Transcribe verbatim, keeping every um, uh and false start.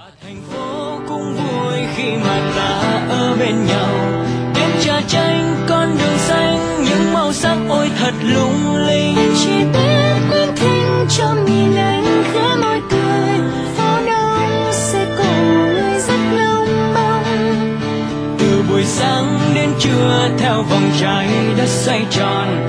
Thành phố cũng vui khi mà ta ở bên nhau, đêm trà tranh con đường xanh những màu sắc ôi thật lung linh. Em chỉ biết quên thinh trong nhìn anh khẽ môi cười, phố đông sẽ cùng người rất lông bông. Từ buổi sáng đến trưa theo vòng trái đất xoay tròn,